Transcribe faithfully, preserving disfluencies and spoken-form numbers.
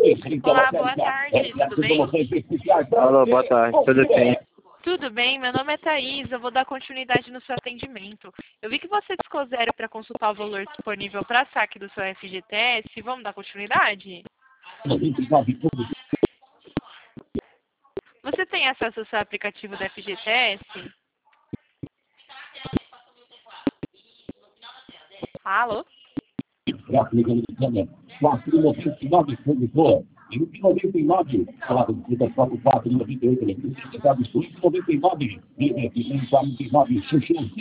Olá, boa tarde, tudo bem? Alô, boa tarde, tudo bem? Tudo bem, meu nome é Thaís, eu vou dar continuidade no seu atendimento. Eu vi que você discou zero para consultar o valor disponível para saque do seu F G T S, vamos dar continuidade? Você tem acesso ao seu aplicativo do F G T S? Alô? quatro noventa e nove, condutor. noventa e nove, quatro quatro noventa e oito, eletricidade, noventa e nove, noventa e nove,